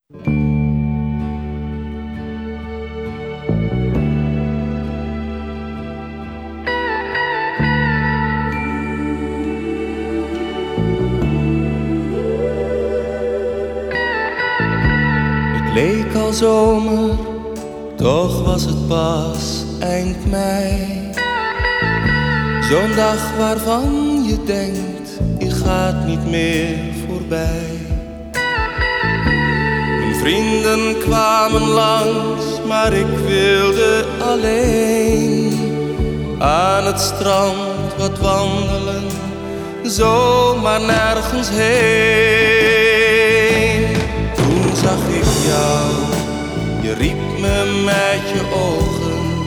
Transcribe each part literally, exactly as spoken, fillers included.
Het leek al zomer, toch was het pas eind mei. Zo'n dag waarvan je denkt, die gaat niet meer voorbij. Mijn vrienden kwamen langs, maar ik wilde alleen aan het strand wat wandelen, zomaar nergens heen. Toen zag ik jou, je riep me met je ogen.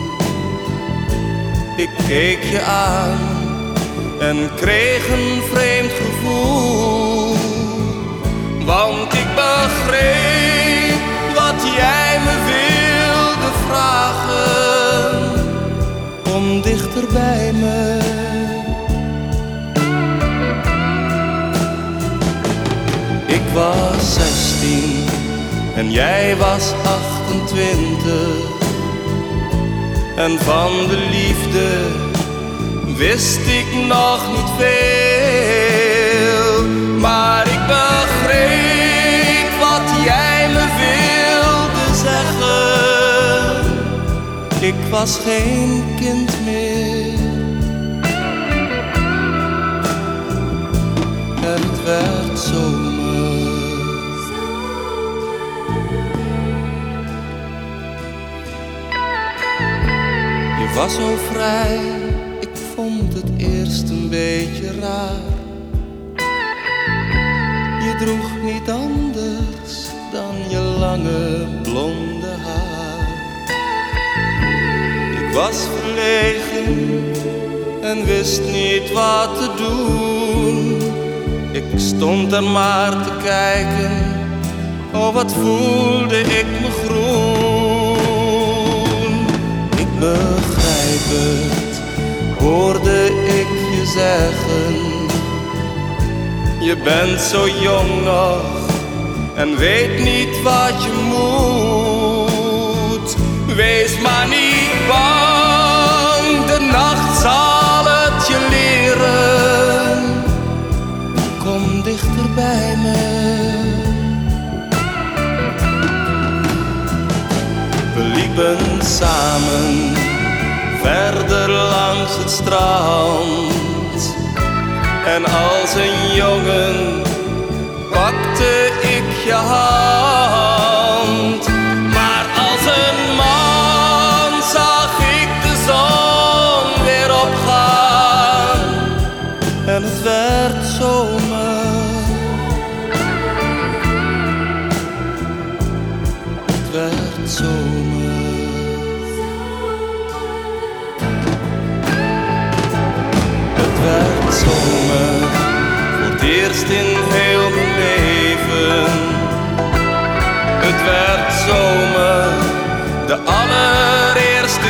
Ik keek je aan en kreeg een vreemd gevoel, want ik begreep wat jij me wilde vragen, om dichter bij me. Ik was zestien en jij was achtentwintig. En van de liefde wist ik nog niet veel, maar ik begreep wat jij me wilde zeggen. Ik was geen kind meer en het werd zomer. Je was zo vrij, ik vond het eerst een beetje raar. Je droeg niet anders dan je lange blonde haar. Ik was verlegen en wist niet wat te doen. Ik stond er maar te kijken, oh wat voelde ik me groen. Ik begrijp het, hoorde ik je zeggen. Je bent zo jong nog en weet niet wat je moet. Wees maar niet bang, de nacht zal het je leren. Kom dichter bij me. We liepen samen verder langs het strand. En als een jongen pakte ik je hand. Maar als een man zag ik de zon weer opgaan. En het werd zomer. Het werd zomer. Het werd zomer, voor het eerst in heel mijn leven. Het werd zomer, de allereerste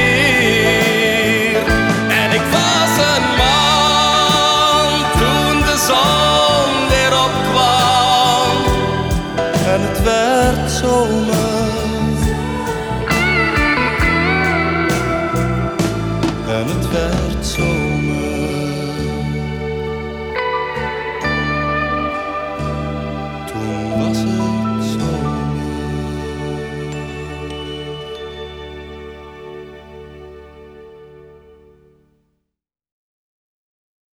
keer. En ik was een man toen de zon weer opkwam. En het werd zomer.